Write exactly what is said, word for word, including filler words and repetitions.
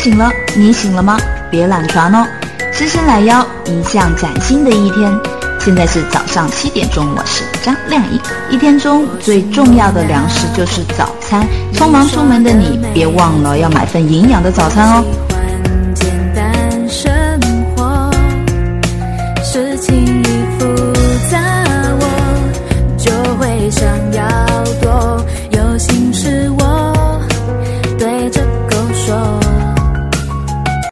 醒了，你醒了吗？别懒船哦，伸伸懒腰，迎向崭新的一天。现在是早上七点钟，我是张靓颖。一天中最重要的粮食就是早餐，匆忙出门的你别忘了要买份营养的早餐哦。